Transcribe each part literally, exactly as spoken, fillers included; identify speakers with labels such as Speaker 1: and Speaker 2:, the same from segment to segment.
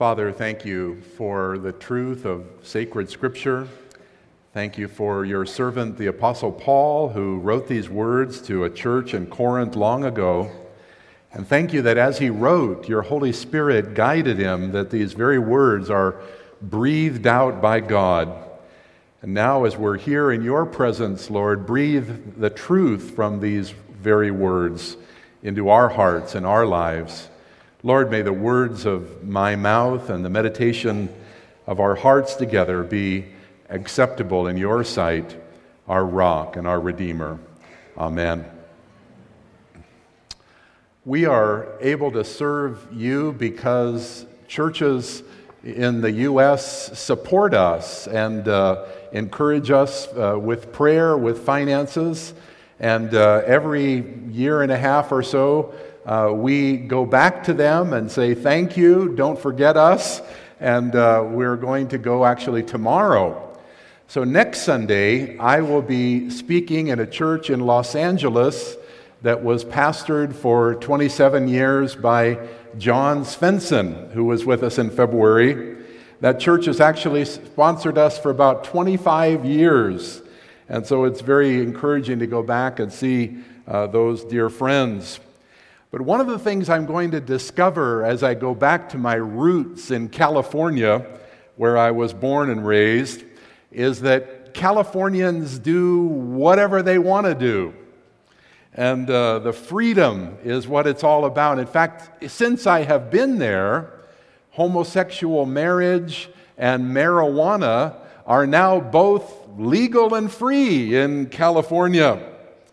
Speaker 1: Father, thank you for the truth of sacred Scripture. Thank you for your servant, the Apostle Paul, who wrote these words to a church in Corinth long ago. And thank you that as he wrote, your Holy Spirit guided him, that these very words are breathed out by God. And now as we're here in your presence, Lord, breathe the truth from these very words into our hearts and our lives. Lord, may the words of my mouth and the meditation of our hearts together be acceptable in your sight, our rock and our Redeemer. Amen. We are able to serve you because churches in the U S support us and uh, encourage us uh, with prayer, with finances, and uh, every year and a half or so, Uh, we go back to them and say, thank you, don't forget us, and uh, we're going to go actually tomorrow. So next Sunday, I will be speaking in a church in Los Angeles that was pastored for twenty-seven years by John Svensson, who was with us in February. That church has actually sponsored us for about twenty-five years, and so it's very encouraging to go back and see uh, those dear friends. But one of the things I'm going to discover as I go back to my roots in California, where I was born and raised, is that Californians do whatever they want to do. And uh, the freedom is what it's all about. In fact, since I have been there, homosexual marriage and marijuana are now both legal and free in California.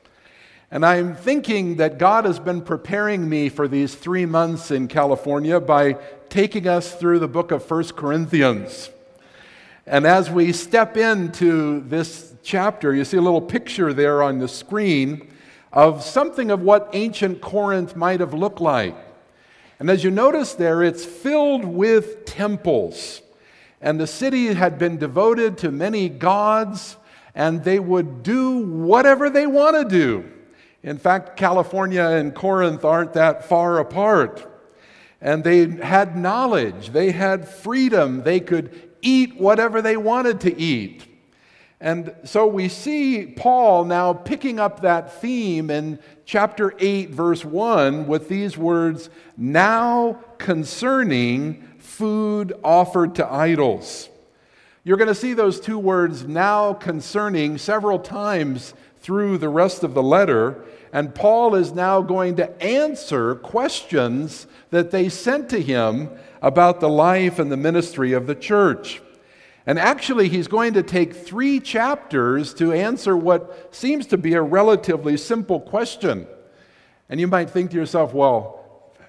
Speaker 1: And I'm thinking that God has been preparing me for these three months in California by taking us through the book of First Corinthians. And as we step into this chapter, you see a little picture there on the screen of something of what ancient Corinth might have looked like. And as you notice there, it's filled with temples. And the city had been devoted to many gods, and they would do whatever they want to do. In fact, California and Corinth aren't that far apart. And they had knowledge, they had freedom, they could eat whatever they wanted to eat. And so we see Paul now picking up that theme in chapter eight, verse one, with these words, now concerning food offered to idols. You're going to see those two words, now concerning, several times through the rest of the letter, and Paul is now going to answer questions that they sent to him about the life and the ministry of the church. And actually, he's going to take three chapters to answer what seems to be a relatively simple question. And you might think to yourself, well,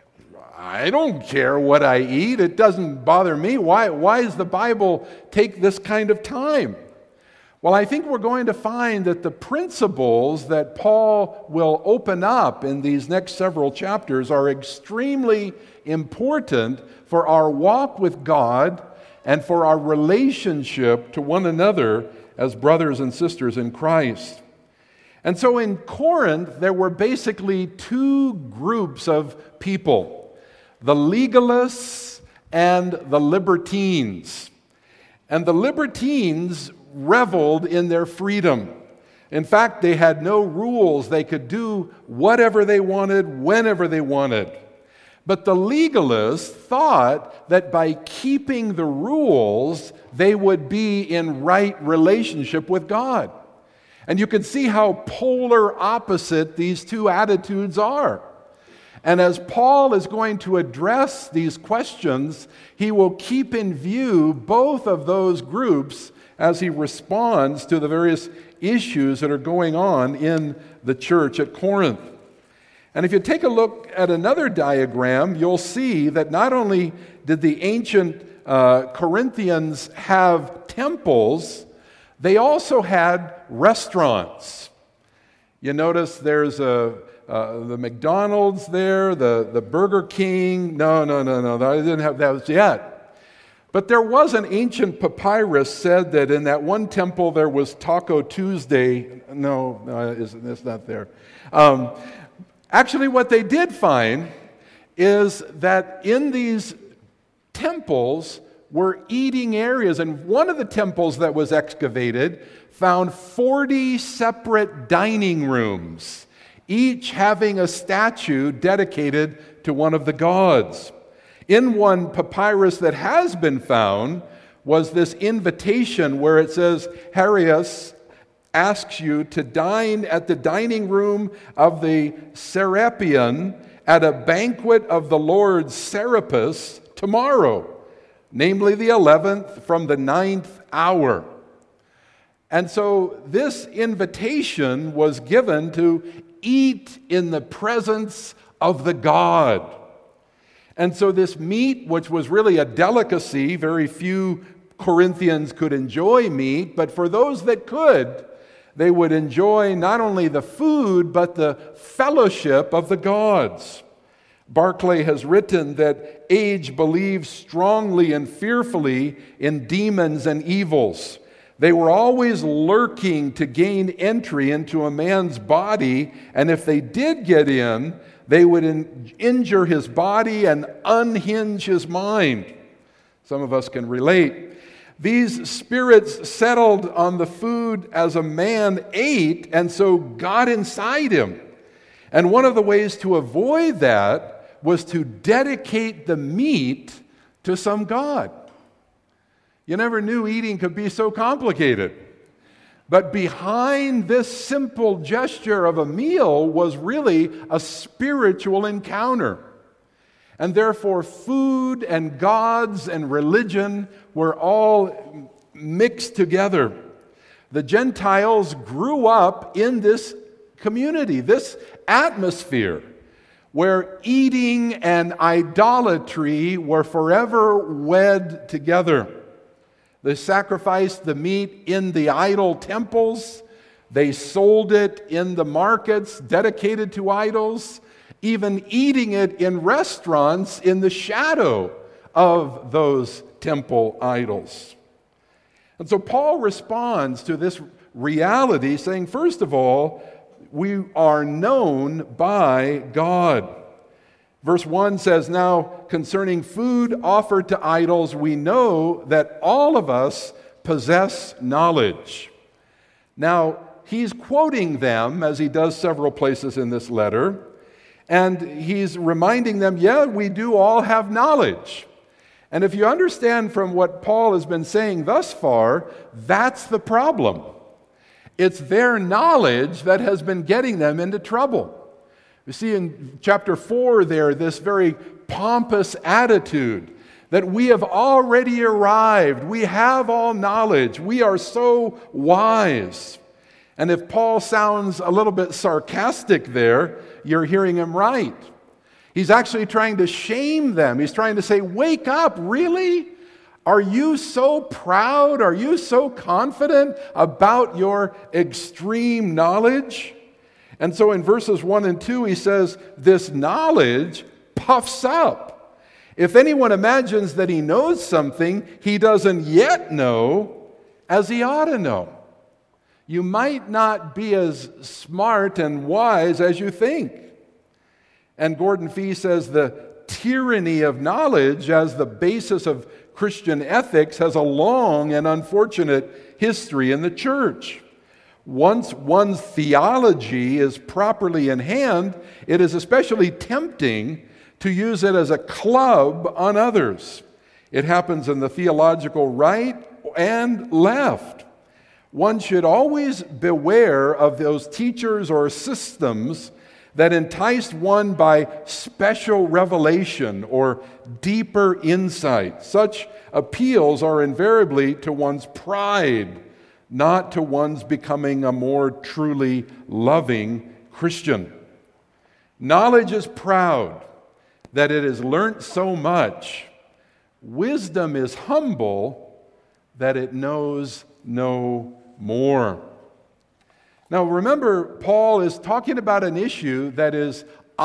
Speaker 1: I don't care what I eat. It doesn't bother me. Why, why does the Bible take this kind of time? Well, I think we're going to find that the principles that Paul will open up in these next several chapters are extremely important for our walk with God and for our relationship to one another as brothers and sisters in Christ. And so in Corinth, there were basically two groups of people, the legalists and the libertines. And the libertines reveled in their freedom. In fact, they had no rules. They could do whatever they wanted, whenever they wanted. But the legalists thought that by keeping the rules, they would be in right relationship with God. And you can see how polar opposite these two attitudes are. And as Paul is going to address these questions, he will keep in view both of those groups as he responds to the various issues that are going on in the church at Corinth. And if you take a look at another diagram, you'll see that not only did the ancient uh, Corinthians have temples, they also had restaurants. You notice there's a uh, the McDonald's there, the, the Burger King. No, no, no, no, I didn't have that yet. But there was an ancient papyrus said that in that one temple there was Taco Tuesday. No, no it's, it's not there. Um, actually, what they did find is that in these temples were eating areas, and one of the temples that was excavated found forty separate dining rooms, each having a statue dedicated to one of the gods. In one papyrus that has been found was this invitation where it says, Harius asks you to dine at the dining room of the Serapion at a banquet of the Lord Serapis tomorrow, namely the eleventh from the ninth hour. And so this invitation was given to eat in the presence of the God. And so this meat, which was really a delicacy, very few Corinthians could enjoy meat, but for those that could, they would enjoy not only the food, but the fellowship of the gods. Barclay has written that age believes strongly and fearfully in demons and evils. They were always lurking to gain entry into a man's body, and if they did get in, they would in- injure his body and unhinge his mind. Some of us can relate. These spirits settled on the food as a man ate, and so got inside him. And one of the ways to avoid that was to dedicate the meat to some god. You never knew eating could be so complicated. But behind this simple gesture of a meal was really a spiritual encounter. And therefore, food and gods and religion were all mixed together. The Gentiles grew up in this community, this atmosphere, where eating and idolatry were forever wed together. They sacrificed the meat in the idol temples. They sold it in the markets dedicated to idols, even eating it in restaurants in the shadow of those temple idols. And so Paul responds to this reality saying, first of all, we are known by God. Verse one says, now concerning food offered to idols, we know that all of us possess knowledge. Now, he's quoting them, as he does several places in this letter, and he's reminding them, yeah, we do all have knowledge. And if you understand from what Paul has been saying thus far, that's the problem. It's their knowledge that has been getting them into trouble. You see in chapter four there, this very pompous attitude that we have already arrived, we have all knowledge, we are so wise. And if Paul sounds a little bit sarcastic there, you're hearing him right. He's actually trying to shame them. He's trying to say, wake up, really? Are you so proud? Are you so confident about your extreme knowledge? And so in verses one and two, he says, this knowledge puffs up. If anyone imagines that he knows something he doesn't yet know as he ought to know. You might not be as smart and wise as you think. And Gordon Fee says the tyranny of knowledge as the basis of Christian ethics has a long and unfortunate history in the church. Once one's theology is properly in hand, it is especially tempting to use it as a club on others. It happens in the theological right and left. One should always beware of those teachers or systems that entice one by special revelation or deeper insight. Such appeals are invariably to one's pride, not to one's becoming a more truly loving Christian. Knowledge is proud that it has learnt so much. Wisdom is humble that it knows no more. Now remember, Paul is talking about an issue that is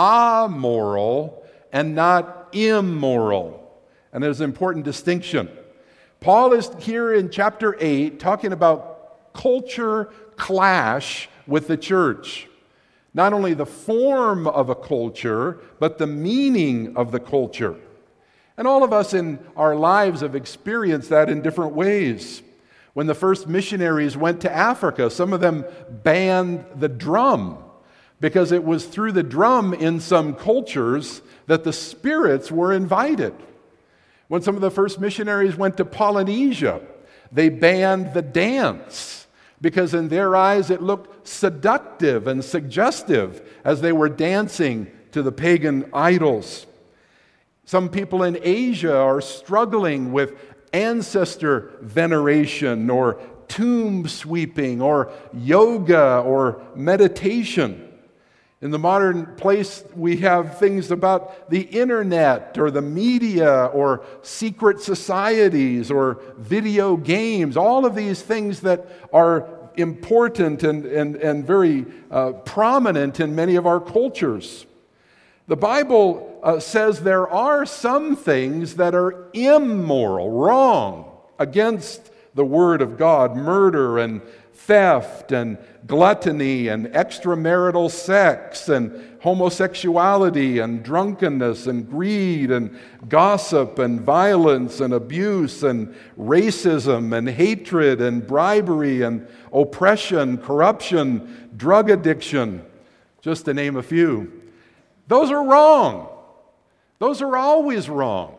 Speaker 1: amoral and not immoral. And there's an important distinction. Paul is here in chapter eight talking about culture clash with the church. Not only the form of a culture, but the meaning of the culture. And all of us in our lives have experienced that in different ways. When the first missionaries went to Africa, some of them banned the drum because it was through the drum in some cultures that the spirits were invited. When some of the first missionaries went to Polynesia, they banned the dance because in their eyes it looked seductive and suggestive as they were dancing to the pagan idols. Some people in Asia are struggling with ancestor veneration or tomb sweeping or yoga or meditation. In the modern place, we have things about the internet or the media or secret societies or video games, all of these things that are important and, and, and very uh, prominent in many of our cultures. The Bible uh, says there are some things that are immoral, wrong, against the Word of God, murder and theft and gluttony and extramarital sex and homosexuality and drunkenness and greed and gossip and violence and abuse and racism and hatred and bribery and oppression, corruption, drug addiction, just to name a few. Those are wrong. Those are always wrong.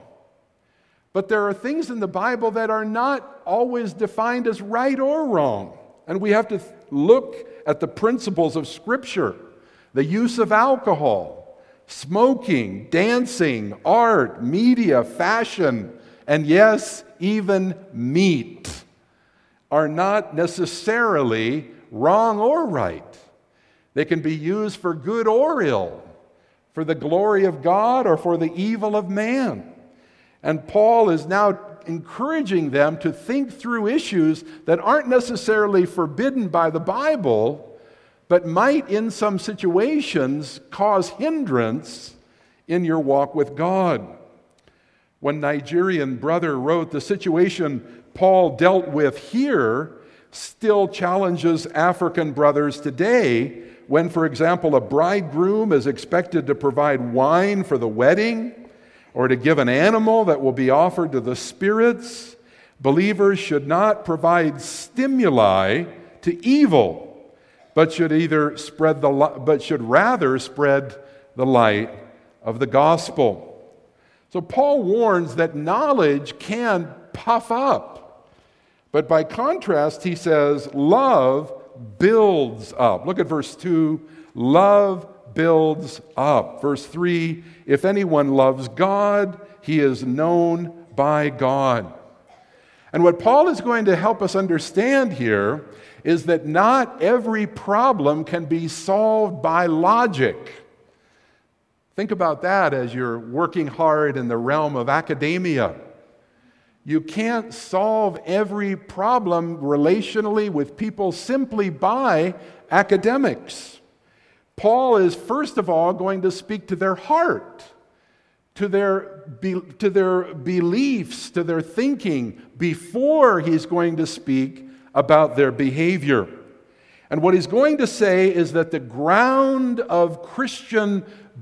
Speaker 1: But there are things in the Bible that are not always defined as right or wrong. And we have to look at the principles of Scripture. The use of alcohol, smoking, dancing, art, media, fashion, and yes, even meat are not necessarily wrong or right. They can be used for good or ill, for the glory of God or for the evil of man. And Paul is now encouraging them to think through issues that aren't necessarily forbidden by the Bible, but might in some situations cause hindrance in your walk with God. One Nigerian brother wrote, "The situation Paul dealt with here still challenges African brothers today when, for example, a bridegroom is expected to provide wine for the wedding or to give an animal that will be offered to the spirits. Believers should not provide stimuli to evil, but should either spread the but should rather spread the light of the gospel." So Paul warns that knowledge can puff up, but by contrast, he says love builds up. Look at verse two. Love builds up. Verse three, if anyone loves God, he is known by God. And what Paul is going to help us understand here is that not every problem can be solved by logic. Think about that as you're working hard in the realm of academia. You can't solve every problem relationally with people simply by academics. Paul is first of all going to speak to their heart, to their, to their beliefs, to their thinking, before he's going to speak about their behavior. And what he's going to say is that the ground of Christian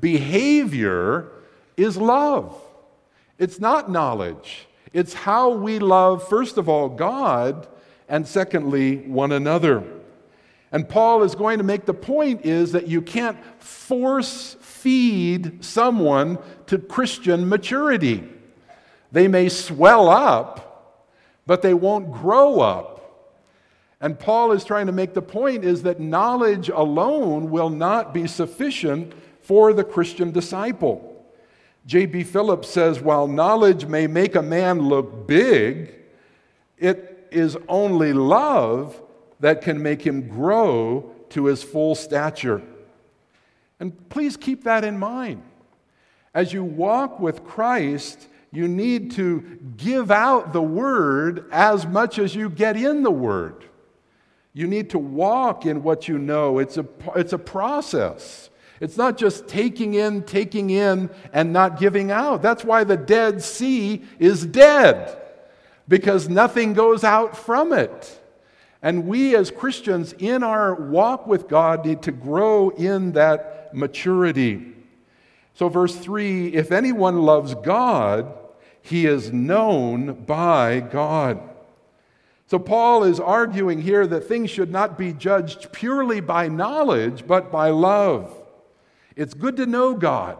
Speaker 1: behavior is love. It's not knowledge. It's how we love, first of all, God, and secondly, one another. And Paul is going to make the point is that you can't force feed someone to Christian maturity. They may swell up, but they won't grow up. And Paul is trying to make the point is that knowledge alone will not be sufficient for the Christian disciple. J B Phillips says, while knowledge may make a man look big, it is only love that can make him grow to his full stature. And please keep that in mind. As you walk with Christ, you need to give out the Word as much as you get in the Word. You need to walk in what you know. It's a, it's a process. It's not just taking in, taking in, and not giving out. That's why the Dead Sea is dead, because nothing goes out from it. And we as Christians in our walk with God need to grow in that maturity. So verse three, if anyone loves God, he is known by God. So Paul is arguing here that things should not be judged purely by knowledge, but by love. It's good to know God.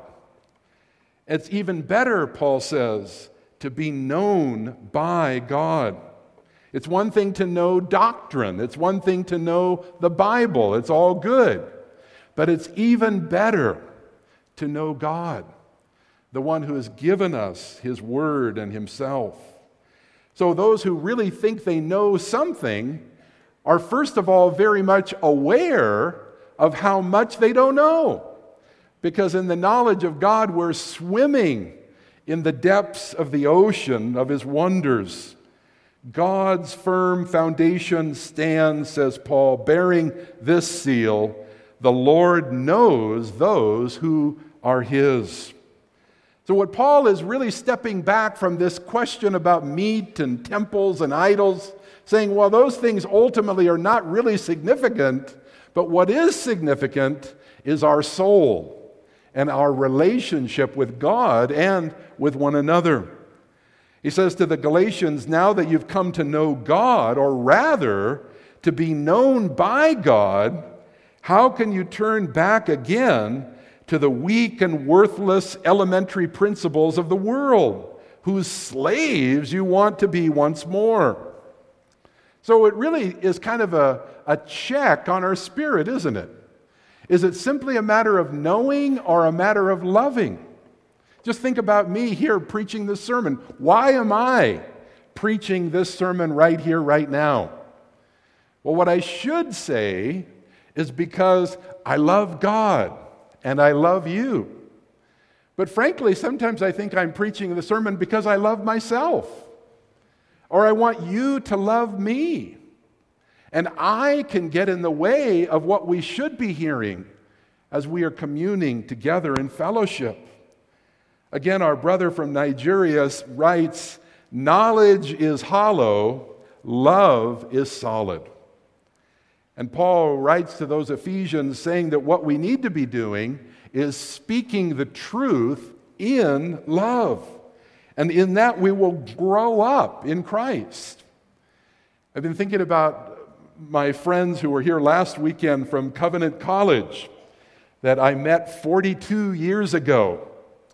Speaker 1: It's even better, Paul says, to be known by God. It's one thing to know doctrine. It's one thing to know the Bible. It's all good. But it's even better to know God, the one who has given us his word and himself. So those who really think they know something are first of all very much aware of how much they don't know. Because in the knowledge of God, we're swimming in the depths of the ocean of his wonders. God's firm foundation stands, says Paul, bearing this seal: the Lord knows those who are his. So what Paul is really stepping back from this question about meat and temples and idols, saying, well, those things ultimately are not really significant, but what is significant is our soul and our relationship with God and with one another. He says to the Galatians, now that you've come to know God, or rather to be known by God, how can you turn back again to the weak and worthless elementary principles of the world, whose slaves you want to be once more? So it really is kind of a, a check on our spirit, isn't it? Is it simply a matter of knowing or a matter of loving? Just think about me here preaching this sermon. Why am I preaching this sermon right here, right now? Well, what I should say is because I love God and I love you. But frankly, sometimes I think I'm preaching the sermon because I love myself, or I want you to love me. And I can get in the way of what we should be hearing as we are communing together in fellowship. Again, our brother from Nigeria writes, knowledge is hollow, love is solid. And Paul writes to those Ephesians saying that what we need to be doing is speaking the truth in love. And in that we will grow up in Christ. I've been thinking about my friends who were here last weekend from Covenant College that I met forty-two years ago.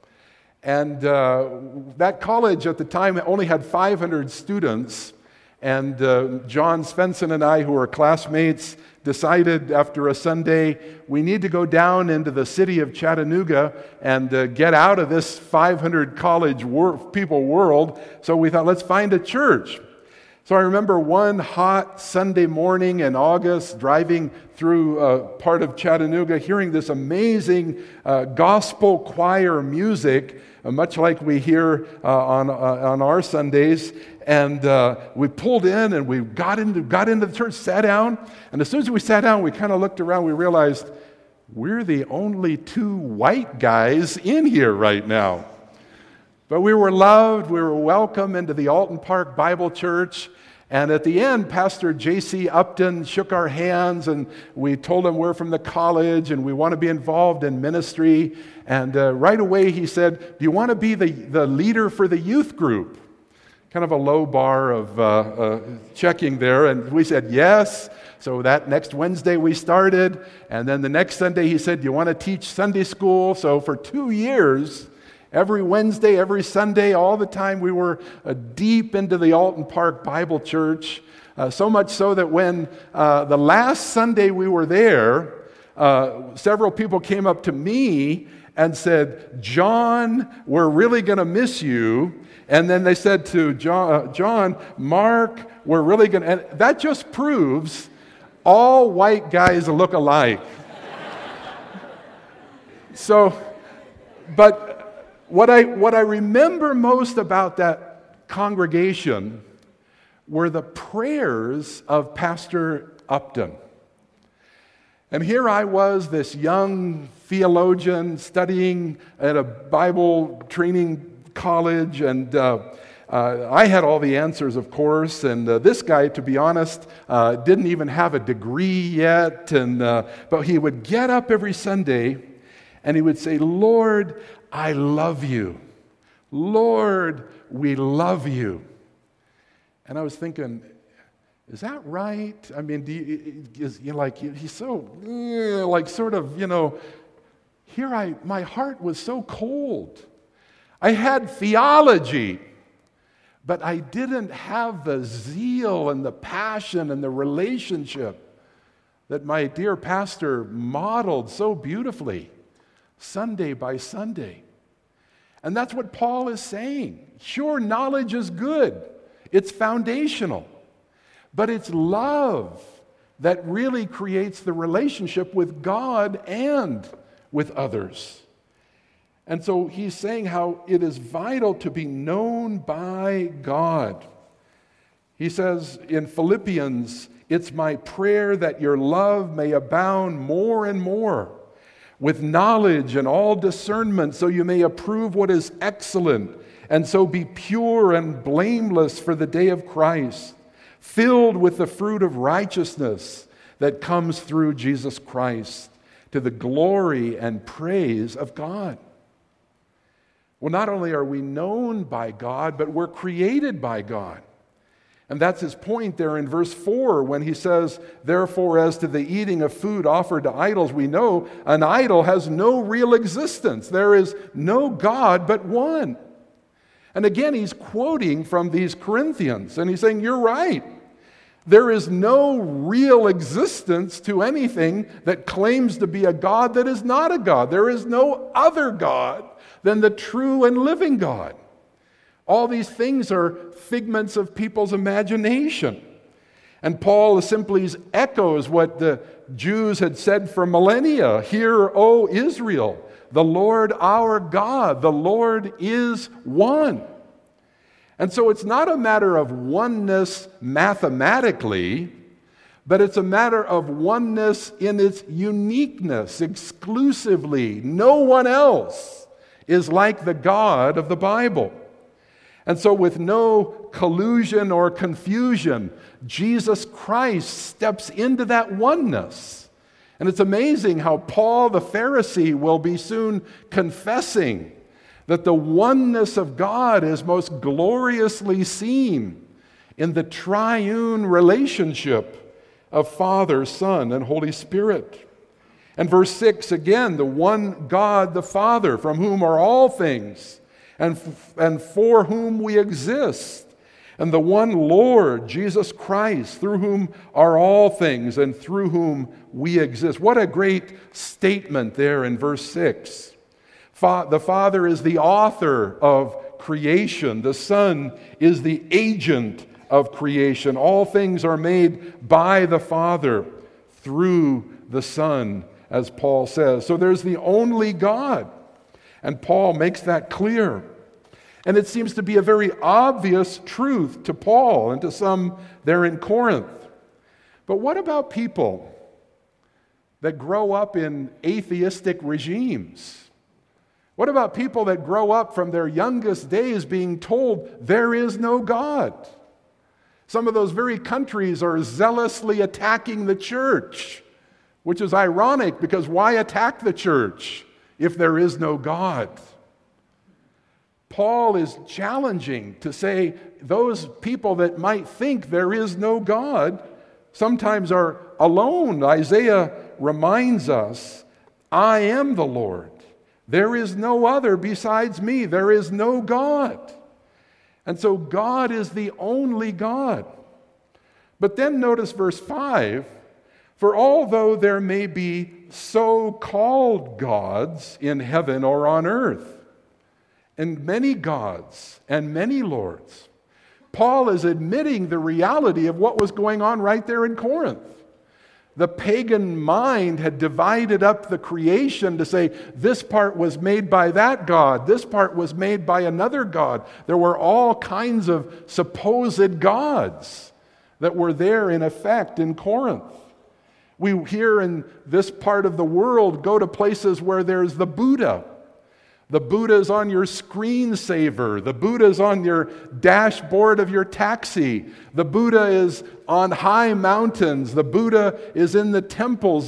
Speaker 1: And uh, that college at the time only had five hundred students. And uh, John Svensson and I, who were classmates, decided after a Sunday, we need to go down into the city of Chattanooga and uh, get out of this five hundred college wor- people world. So we thought, let's find a church. So I remember one hot Sunday morning in August, driving through uh, part of Chattanooga, hearing this amazing uh, gospel choir music, uh, much like we hear uh, on uh, on our Sundays. And uh, we pulled in and we got into got into the church, sat down. And as soon as we sat down, we kind of looked around. We realized we're the only two white guys in here right now. But we were loved. We were welcome into the Alton Park Bible Church. And at the end, Pastor J C Upton shook our hands, and we told him we're from the college and we want to be involved in ministry. And uh, right away he said, do you want to be the, the leader for the youth group? Kind of a low bar of uh, uh, checking there. And we said, yes. So that next Wednesday we started. And then the next Sunday he said, do you want to teach Sunday school? So for two years, every Wednesday, every Sunday, all the time, we were uh, deep into the Alton Park Bible Church. Uh, so much so that when uh, the last Sunday we were there, uh, several people came up to me and said, John, we're really going to miss you. And then they said to John, uh, John, Mark, we're really going to... And that just proves all white guys look alike. So, but what I, what I remember most about that congregation were the prayers of Pastor Upton. And here I was, this young theologian studying at a Bible training college, and uh, uh, I had all the answers, of course, and uh, this guy, to be honest, uh, didn't even have a degree yet, and uh, but he would get up every Sunday and he would say, Lord, I love you. Lord, we love you. And I was thinking, is that right? I mean, do you, is, you know, like, he's so, like, sort of, you know, here I, my heart was so cold. I had theology, but I didn't have the zeal and the passion and the relationship that my dear pastor modeled so beautifully, Sunday by Sunday. And that's what Paul is saying. Sure, knowledge is good. It's foundational. But it's love that really creates the relationship with God and with others. And so he's saying how it is vital to be known by God. He says in Philippians, it's my prayer that your love may abound more and more with knowledge and all discernment, so you may approve what is excellent, and so be pure and blameless for the day of Christ, filled with the fruit of righteousness that comes through Jesus Christ, to the glory and praise of God. Well, not only are we known by God, but we're created by God. And that's his point there in verse four when he says, therefore, as to the eating of food offered to idols, we know an idol has no real existence. There is no God but one. And again, he's quoting from these Corinthians, and he's saying, you're right. There is no real existence to anything that claims to be a God that is not a God. There is no other God than the true and living God. All these things are figments of people's imagination. And Paul simply echoes what the Jews had said for millennia. Hear, O Israel, the Lord our God, the Lord is one. And so it's not a matter of oneness mathematically, but it's a matter of oneness in its uniqueness, exclusively. No one else is like the God of the Bible. And so with no collusion or confusion, Jesus Christ steps into that oneness. And it's amazing how Paul the Pharisee will be soon confessing that the oneness of God is most gloriously seen in the triune relationship of Father, Son, and Holy Spirit. And verse six, again, the one God, the Father, from whom are all things, and, f- and for whom we exist, and the one Lord, Jesus Christ, through whom are all things, and through whom we exist. What a great statement there in verse six. Fa- the Father is the author of creation. The Son is the agent of creation. All things are made by the Father through the Son, as Paul says. So there's the only God. And Paul makes that clear. And it seems to be a very obvious truth to Paul and to some there in Corinth. But what about people that grow up in atheistic regimes? What about people that grow up from their youngest days being told there is no God? Some of those very countries are zealously attacking the church, which is ironic because why attack the church if there is no God? Paul is challenging to say those people that might think there is no God sometimes are alone. Isaiah reminds us, I am the Lord. There is no other besides me. There is no God. And so God is the only God. But then notice verse five, for although there may be so-called gods in heaven or on earth, and many gods and many lords, Paul is admitting the reality of what was going on right there in Corinth. The pagan mind had divided up the creation to say this part was made by that God, this part was made by another God. There were all kinds of supposed gods that were there in effect in Corinth. We here in this part of the world go to places where there's the Buddha. The Buddha is on your screensaver. The Buddha is on your dashboard of your taxi. The Buddha is on high mountains. The Buddha is in the temples.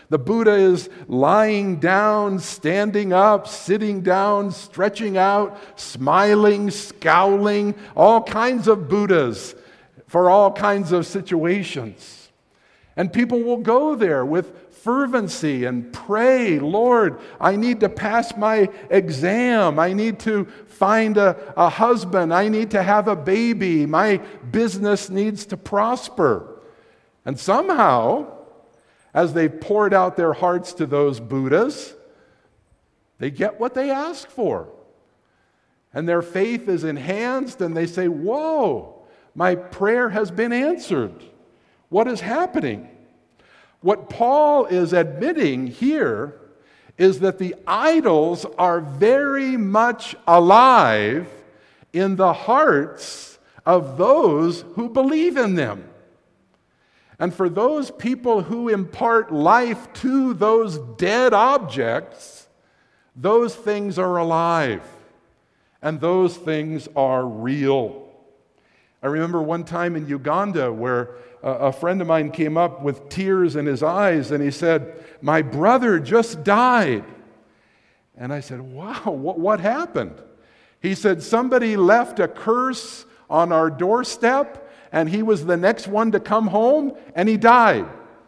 Speaker 1: The Buddha is lying down, standing up, sitting down, stretching out, smiling, scowling, all kinds of Buddhas for all kinds of situations. And people will go there with fervency and pray, Lord, I need to pass my exam. I need to find a, a husband. I need to have a baby. My business needs to prosper. And somehow, as they've poured out their hearts to those Buddhas, they get what they ask for. And their faith is enhanced, and they say, whoa, my prayer has been answered. What is happening? What Paul is admitting here is that the idols are very much alive in the hearts of those who believe in them. And for those people who impart life to those dead objects, those things are alive, and those things are real. I remember one time in Uganda where a friend of mine came up with tears in his eyes, and he said, my brother just died. And I said, wow, what, what happened? He said, somebody left a curse on our doorstep, and he was the next one to come home, and he died.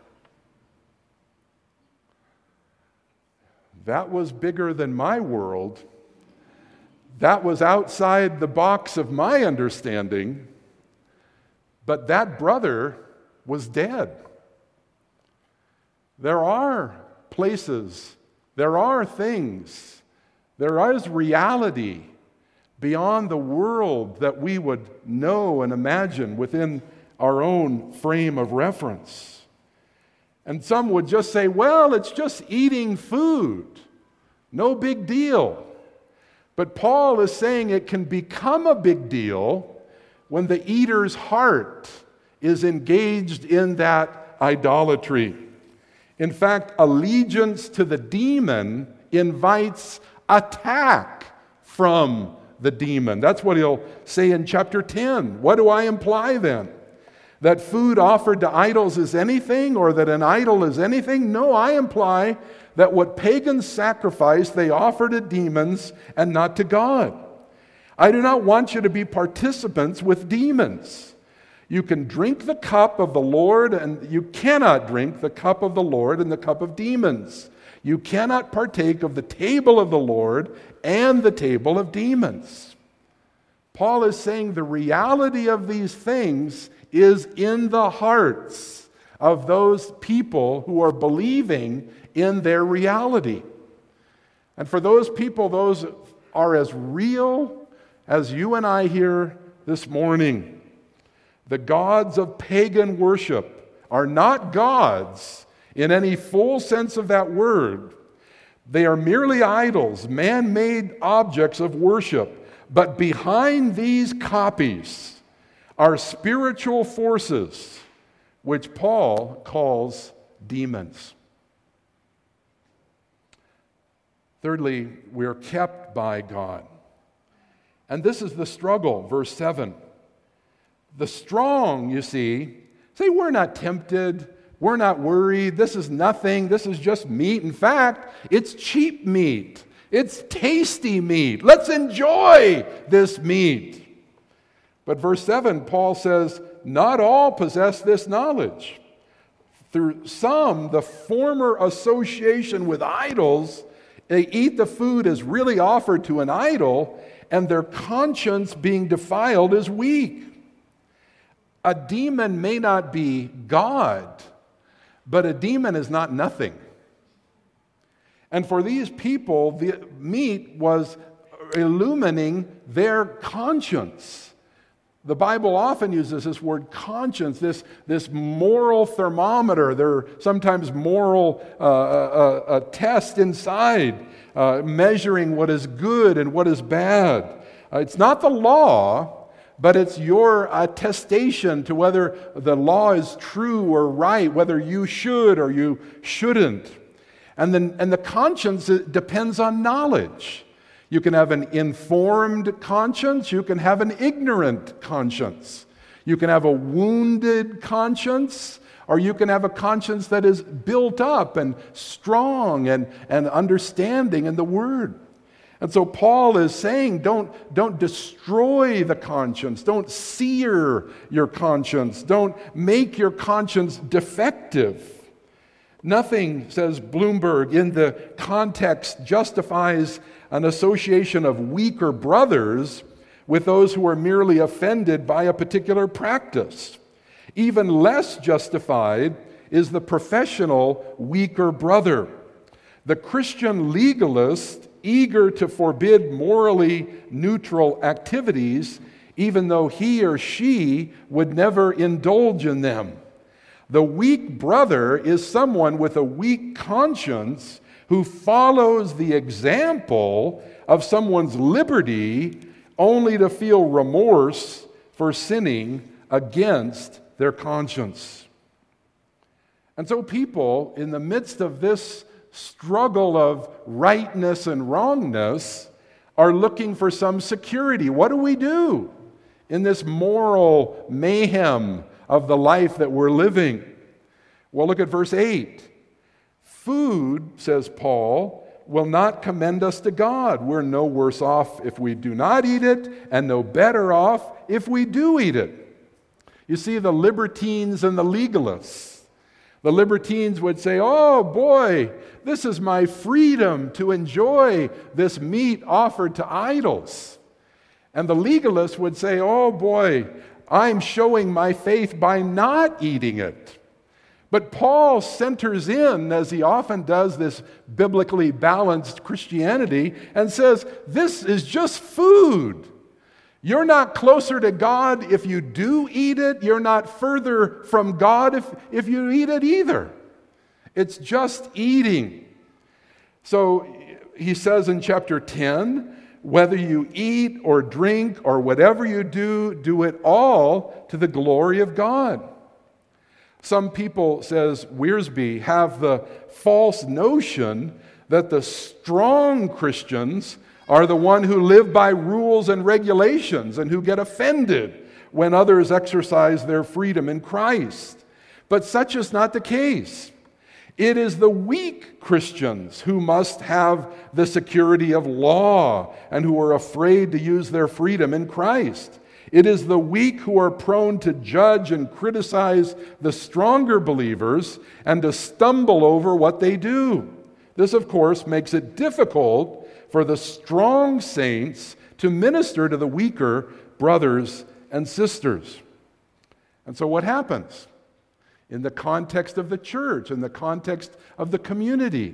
Speaker 1: That was bigger than my world. That was outside the box of my understanding. But that brother was dead. There are places, there are things, there is reality beyond the world that we would know and imagine within our own frame of reference. And some would just say, well, it's just eating food. No big deal. But Paul is saying it can become a big deal when the eater's heart is engaged in that idolatry. In fact, allegiance to the demon invites attack from the demon. That's what he'll say in chapter ten. What do I imply then? That food offered to idols is anything, or that an idol is anything? No, I imply that what pagans sacrifice, they offer to demons and not to God. I do not want you to be participants with demons. You can drink the cup of the Lord, and you cannot drink the cup of the Lord and the cup of demons. You cannot partake of the table of the Lord and the table of demons. Paul is saying the reality of these things is in the hearts of those people who are believing in their reality. And for those people, those are as real as you and I here this morning. The gods of pagan worship are not gods in any full sense of that word. They are merely idols, man-made objects of worship. But behind these copies are spiritual forces, which Paul calls demons. Thirdly, we are kept by God. And this is the struggle, verse seven. The strong, you see, say, we're not tempted, we're not worried, this is nothing, this is just meat. In fact, it's cheap meat, it's tasty meat. Let's enjoy this meat. But verse seven, Paul says, not all possess this knowledge. Through some, the former association with idols, they eat the food as really offered to an idol, and their conscience being defiled is weak. A demon may not be God, but a demon is not nothing. And for these people, the meat was illumining their conscience. The Bible often uses this word conscience, this, this moral thermometer. There are sometimes moral uh, uh, uh, test inside, uh, measuring what is good and what is bad. Uh, it's not the law, but it's your attestation to whether the law is true or right, whether you should or you shouldn't. And then, and the conscience depends on knowledge. You can have an informed conscience. You can have an ignorant conscience. You can have a wounded conscience, or you can have a conscience that is built up and strong and, and understanding in the Word. And so Paul is saying, don't, don't destroy the conscience. Don't sear your conscience. Don't make your conscience defective. Nothing, says Bloomberg, in the context justifies an association of weaker brothers with those who are merely offended by a particular practice. Even less justified is the professional weaker brother. The Christian legalist eager to forbid morally neutral activities, even though he or she would never indulge in them. The weak brother is someone with a weak conscience who follows the example of someone's liberty only to feel remorse for sinning against their conscience. And so people, in the midst of this struggle of rightness and wrongness, are looking for some security. What do we do in this moral mayhem of the life that we're living? Well, look at verse eight. Food, says Paul, will not commend us to God. We're no worse off if we do not eat it, and no better off if we do eat it. You see, the libertines and the legalists. The libertines would say, oh boy, this is my freedom to enjoy this meat offered to idols. And the legalists would say, oh boy, I'm showing my faith by not eating it. But Paul centers in, as he often does, this biblically balanced Christianity and says, this is just food. You're not closer to God if you do eat it. You're not further from God if, if you eat it either. It's just eating. So he says in chapter ten, whether you eat or drink or whatever you do, do it all to the glory of God. Some people, says Wiersbe, have the false notion that the strong Christians are the one who live by rules and regulations and who get offended when others exercise their freedom in Christ. But such is not the case. It is the weak Christians who must have the security of law and who are afraid to use their freedom in Christ. It is the weak who are prone to judge and criticize the stronger believers and to stumble over what they do. This, of course, makes it difficult for the strong saints to minister to the weaker brothers and sisters. And so what happens? In the context of the church, in the context of the community,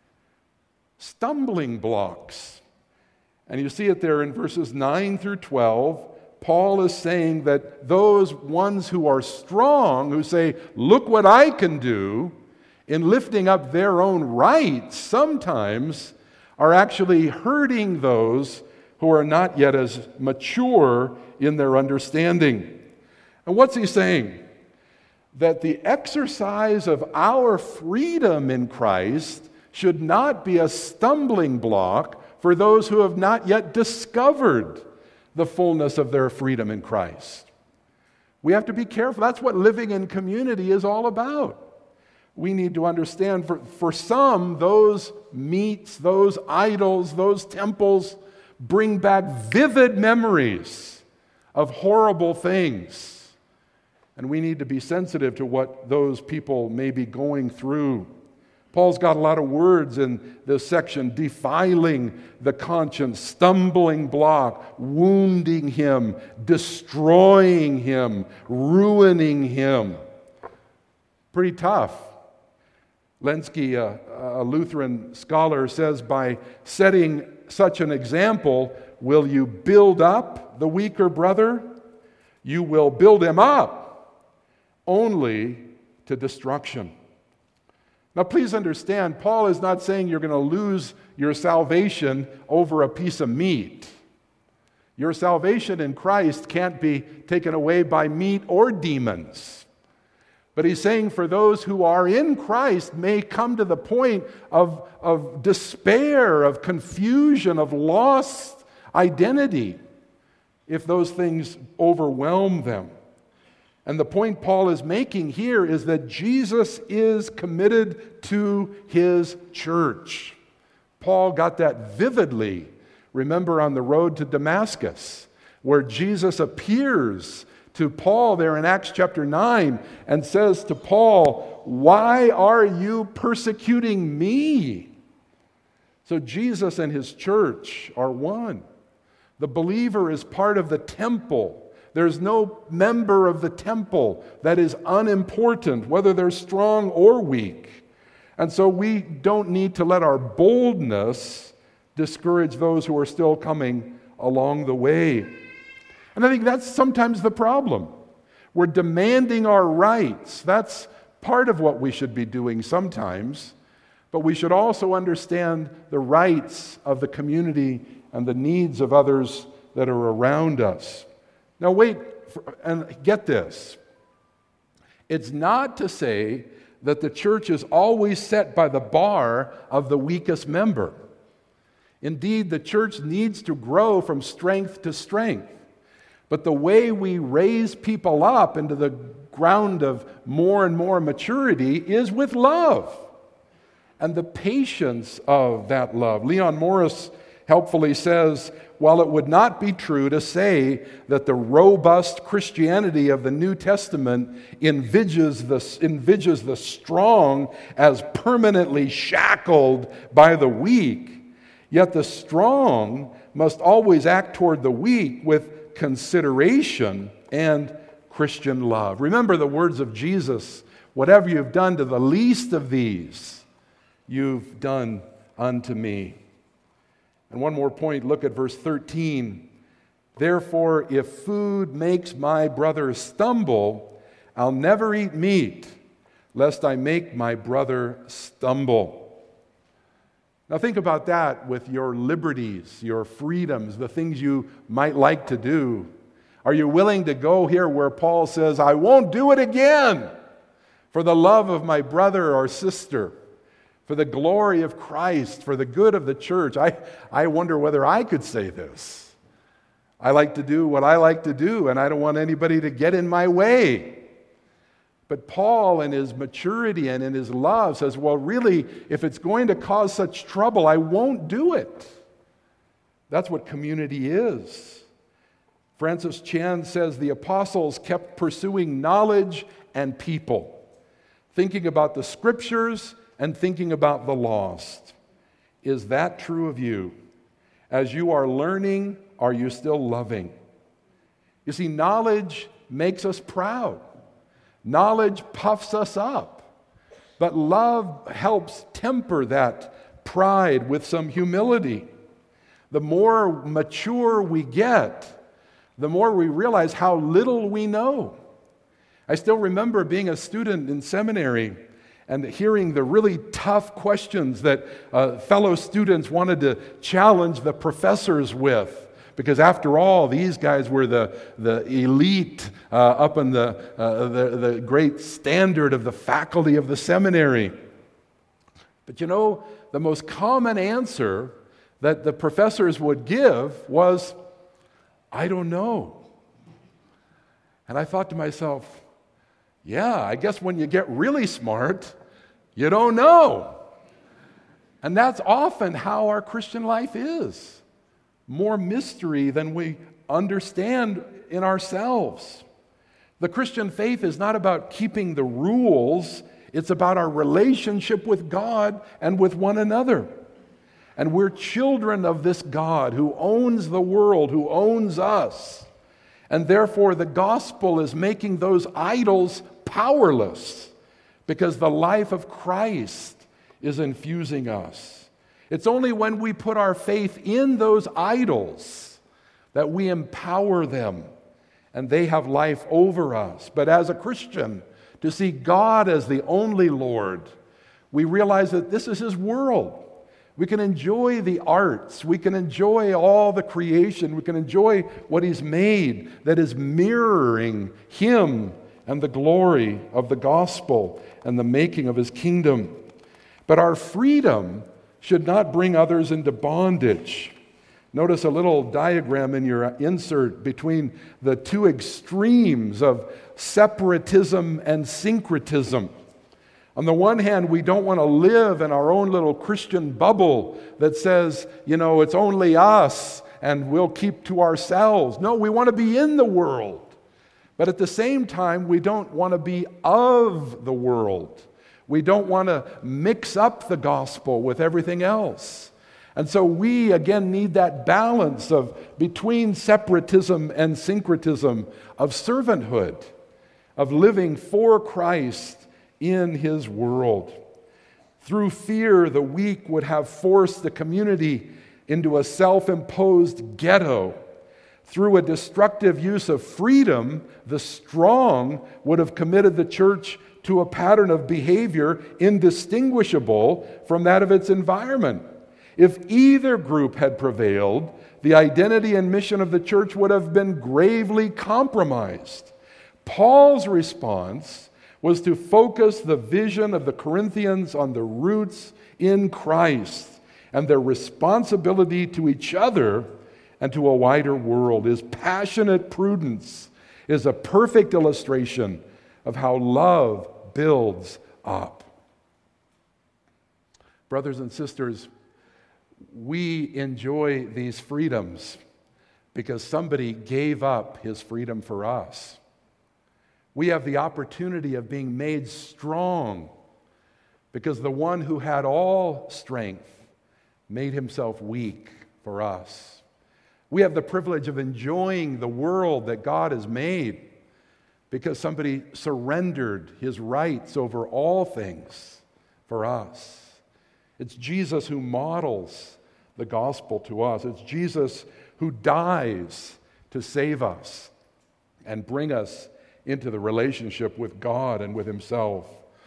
Speaker 1: stumbling blocks. And you see it there in verses nine through twelve. Paul is saying that those ones who are strong, who say, look what I can do, in lifting up their own rights, sometimes are actually hurting those who are not yet as mature in their understanding. And what's he saying? That the exercise of our freedom in Christ should not be a stumbling block for those who have not yet discovered the fullness of their freedom in Christ. We have to be careful. That's what living in community is all about. We need to understand, for, for some, those meats, those idols, those temples bring back vivid memories of horrible things. And we need to be sensitive to what those people may be going through. Paul's got a lot of words in this section: defiling the conscience, stumbling block, wounding him, destroying him, ruining him. Pretty tough. Lenski, a, a Lutheran scholar, says by setting such an example, will you build up the weaker brother? You will build him up only to destruction. Now, please understand, Paul is not saying you're going to lose your salvation over a piece of meat. Your salvation in Christ can't be taken away by meat or demons. But he's saying for those who are in Christ may come to the point of, of despair, of confusion, of lost identity if those things overwhelm them. And the point Paul is making here is that Jesus is committed to his church. Paul got that vividly, remember, on the road to Damascus, where Jesus appears to Paul there in Acts chapter nine and says to Paul, "Why are you persecuting me?" So Jesus and his church are one. The believer is part of the temple. There's no member of the temple that is unimportant, whether they're strong or weak. And so we don't need to let our boldness discourage those who are still coming along the way. And I think that's sometimes the problem. We're demanding our rights. That's part of what we should be doing sometimes. But we should also understand the rights of the community and the needs of others that are around us. Now wait, for, and get this. It's not to say that the church is always set by the bar of the weakest member. Indeed, the church needs to grow from strength to strength. But the way we raise people up into the ground of more and more maturity is with love and the patience of that love. Leon Morris helpfully says, while it would not be true to say that the robust Christianity of the New Testament envisages the, envisages the strong as permanently shackled by the weak, yet the strong must always act toward the weak with consideration and Christian love. Remember the words of Jesus, "Whatever you've done to the least of these, you've done unto me." And one more point, look at verse thirteen. "Therefore, if food makes my brother stumble, I'll never eat meat, lest I make my brother stumble." Now think about that with your liberties, your freedoms, the things you might like to do. Are you willing to go here where Paul says, "I won't do it again for the love of my brother or sister, for the glory of Christ, for the good of the church"? I, I wonder whether I could say this. I like to do what I like to do, and I don't want anybody to get in my way. But Paul, in his maturity and in his love, says, well, really, if it's going to cause such trouble, I won't do it. That's what community is. Francis Chan says the apostles kept pursuing knowledge and people, thinking about the scriptures and thinking about the lost. Is that true of you? As you are learning, are you still loving? You see, knowledge makes us proud. Knowledge puffs us up. But love helps temper that pride with some humility. The more mature we get, the more we realize how little we know. I still remember being a student in seminary and hearing the really tough questions that uh, fellow students wanted to challenge the professors with. Because after all, these guys were the, the elite uh, up in the, uh, the, the great standard of the faculty of the seminary. But you know, the most common answer that the professors would give was, "I don't know." And I thought to myself, yeah, I guess when you get really smart, you don't know. And that's often how our Christian life is. More mystery than we understand in ourselves. The Christian faith is not about keeping the rules, it's about our relationship with God and with one another. And we're children of this God who owns the world, who owns us. And therefore the gospel is making those idols powerless because the life of Christ is infusing us. It's only when we put our faith in those idols that we empower them and they have life over us. But as a Christian, to see God as the only Lord, we realize that this is His world. We can enjoy the arts. We can enjoy all the creation. We can enjoy what He's made that is mirroring Him and the glory of the gospel and the making of His kingdom. But our freedom should not bring others into bondage. Notice a little diagram in your insert between the two extremes of separatism and syncretism. On the one hand, we don't want to live in our own little Christian bubble that says, you know, it's only us and we'll keep to ourselves. No, we want to be in the world. But at the same time, we don't want to be of the world. We don't want to mix up the gospel with everything else. And so we, again, need that balance of between separatism and syncretism, of servanthood, of living for Christ in His world. Through fear, the weak would have forced the community into a self-imposed ghetto. Through a destructive use of freedom, the strong would have committed the church to a pattern of behavior indistinguishable from that of its environment. If either group had prevailed, the identity and mission of the church would have been gravely compromised. Paul's response was to focus the vision of the Corinthians on the roots in Christ and their responsibility to each other and to a wider world. His passionate prudence is a perfect illustration of how love builds up. Brothers and sisters, we enjoy these freedoms because somebody gave up his freedom for us. We have the opportunity of being made strong because the one who had all strength made himself weak for us. We have the privilege of enjoying the world that God has made because somebody surrendered his rights over all things for us. It's Jesus who models the gospel to us. It's Jesus who dies to save us and bring us into the relationship with God and with Himself.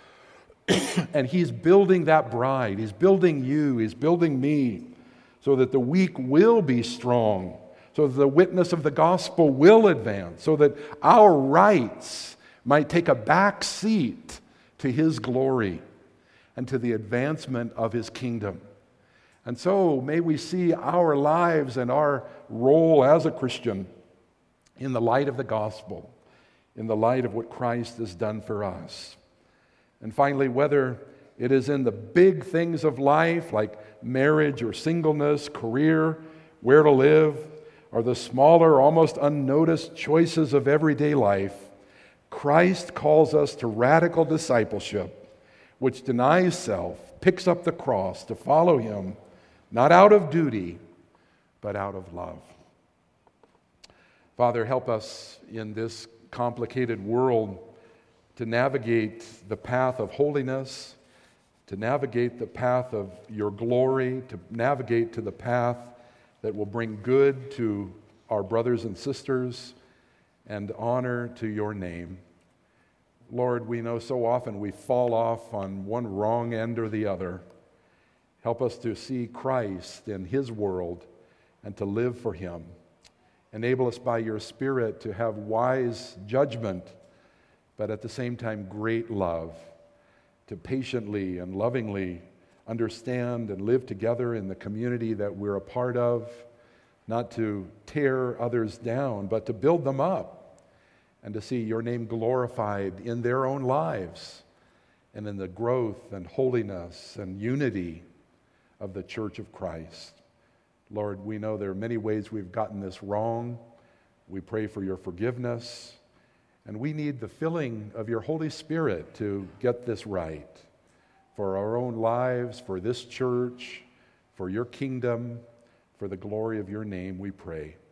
Speaker 1: And He's building that bride. He's building you. He's building me so that the weak will be strong, so that the witness of the gospel will advance, so that our rights might take a back seat to His glory and to the advancement of His kingdom. And so may we see our lives and our role as a Christian in the light of the gospel, in the light of what Christ has done for us. And finally, whether it is in the big things of life like marriage or singleness, career, where to live, or the smaller, almost unnoticed choices of everyday life, Christ calls us to radical discipleship, which denies self, picks up the cross to follow Him, not out of duty, but out of love. Father, help us in this complicated world to navigate the path of holiness, to navigate the path of Your glory, to navigate to the path that will bring good to our brothers and sisters and honor to Your name. Lord, we know so often we fall off on one wrong end or the other. Help us to see Christ in His world and to live for Him. Enable us by Your Spirit to have wise judgment, but at the same time great love, to patiently and lovingly understand and live together in the community that we're a part of, not to tear others down, but to build them up and to see Your name glorified in their own lives and in the growth and holiness and unity of the Church of Christ. Lord, we know there are many ways we've gotten this wrong. We pray for Your forgiveness, and we need the filling of Your Holy Spirit to get this right for our own lives, for this church, for Your kingdom, for the glory of Your name, we pray.